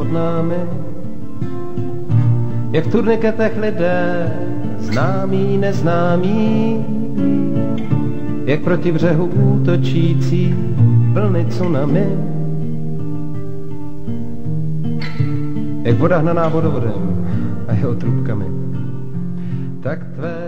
pod námi. Jak v turniketech lidé, známí, neznámí, jak proti břehu útočící vlny tsunami. Jak voda hnaná vodovodem a jeho trubkami. Tak tvé